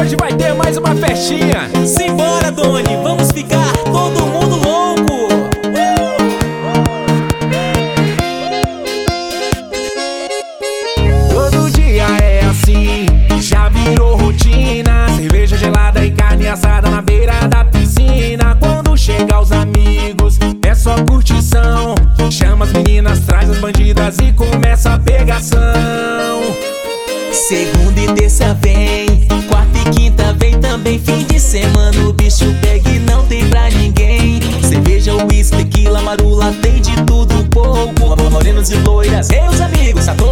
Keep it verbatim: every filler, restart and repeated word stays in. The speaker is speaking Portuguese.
hoje vai ter mais uma festinha. Simbora, Doni, vamos ficar todo mundo louco. Todo dia é assim, já virou rotina. Cerveja gelada e carne assada na beira da piscina. Quando chega os amigos, é só curtição. Chama as meninas, traz as bandidas e começa a pegação. Segunda e terça vem, quarta e quinta vem também. Fim de semana o bicho pega e não tem pra ninguém. Cerveja, uísque, tequila, marula, tem de tudo um pouco. Morenos e loiras, meus amigos, tá